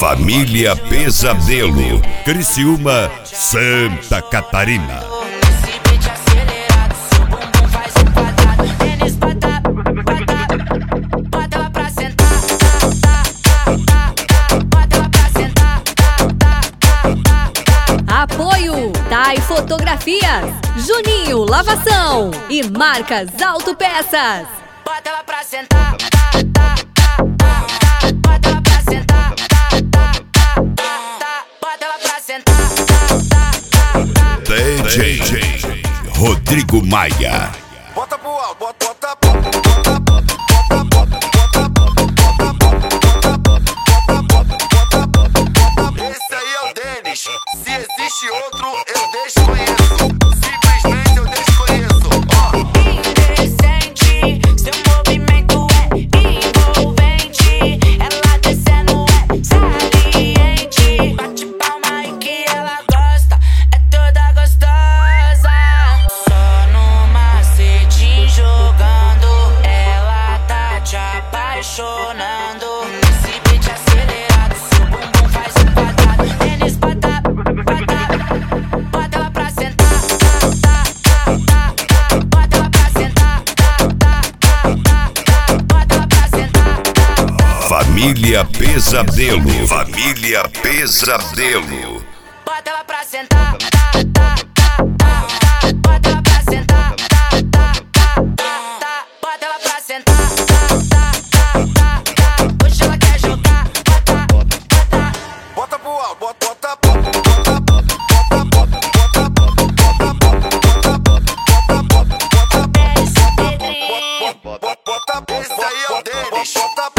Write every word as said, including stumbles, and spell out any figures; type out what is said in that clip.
Família Pesadelo, Criciúma, Santa Catarina. Esse beat acelerado, seu bumbum faz um quadrado. Tênis bota, bota, bota ela pra sentar. Bota ela pra sentar. Apoio Tai Fotografias, Juninho Lavação e Marcas Autopeças. Bota ela pra sentar. Bota ela pra sentar. Bota ela pra sentar. D J Rodrigo Maia. Bota pro alto, bota, bota, bota, bota, bota, bota, bota, bota, bota. Esse aí é o Denis. Se existe outro, eu desconheço. Simplesmente eu desconheço. Ó. Interessante, seu movimento é envolvente. Ela descendo é saliente. Bate palma e que ela gosta, é toda gostosa. Só no macete jogando, ela tá te apaixonando. Esse beat acelerado, seu bumbum faz um quadrado. Tênis bota, bota, bota ela pra sentar. Bota ela pra sentar. Bota ela pra sentar. Família Pesadelo, Família Pesadelo. Bota ela pra sentar. Bota ela pra sentar. Bota ela pra sentar. Hoje ela quer jogar. Bota pro alto, bota, bota, bota, bota, bota, bota, bota, bota, bota, bota, bota. Esse é o Pedrinho. Bota, bota, esse aí é o Denis. Bota,